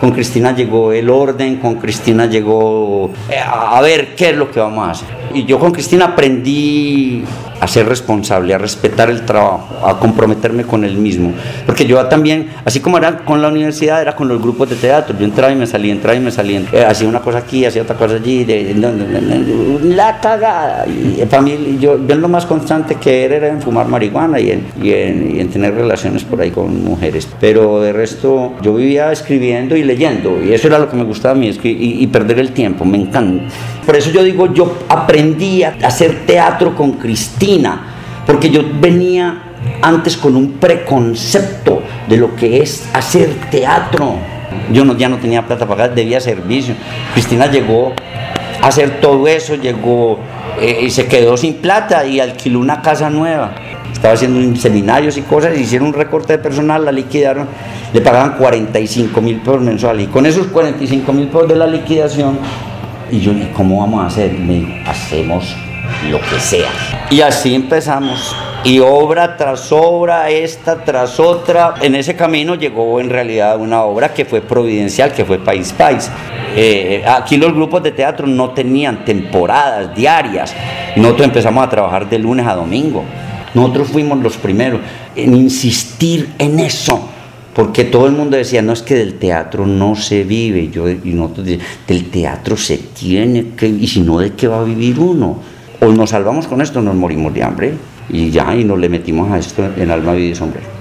Con Cristina llegó el orden, con Cristina llegó a ver qué es lo que vamos a hacer. Y yo con Cristina aprendí a ser responsable, a respetar el trabajo, a comprometerme con él mismo. Porque yo también, así como era con la universidad, era con los grupos de teatro. Yo entraba y me salía, hacía una cosa aquí, hacía otra cosa allí, la cagada. Y para mí, yo lo más constante que era en fumar marihuana y en tener relaciones por ahí con mujeres. Pero de resto, yo vivía escribiendo y leyendo, y eso era lo que me gustaba a mí, y perder el tiempo, me encanta. Por eso yo digo, yo aprendí a hacer teatro con Cristina, porque yo venía antes con un preconcepto de lo que es hacer teatro. Yo ya no tenía plata para pagar, debía servicio. Cristina llegó a hacer todo eso, y se quedó sin plata y alquiló una casa nueva. Estaba haciendo seminarios y cosas, hicieron un recorte de personal, la liquidaron, le pagaban 45.000 pesos mensuales. Y con esos 45.000 pesos de la liquidación, y yo, ¿y cómo vamos a hacer? Me dijo, hacemos lo que sea. Y así empezamos. Y obra tras obra, esta tras otra. En ese camino llegó en realidad una obra que fue providencial, que fue País País. Aquí los grupos de teatro no tenían temporadas diarias. Nosotros empezamos a trabajar de lunes a domingo. Nosotros fuimos los primeros en insistir en eso. Porque todo el mundo decía, no, es que del teatro no se vive. Y nosotros decíamos, del teatro se tiene que, y si no, ¿de qué va a vivir uno? O nos salvamos con esto o nos morimos de hambre. Y ya, y nos le metimos a esto en alma, vida y sombrero.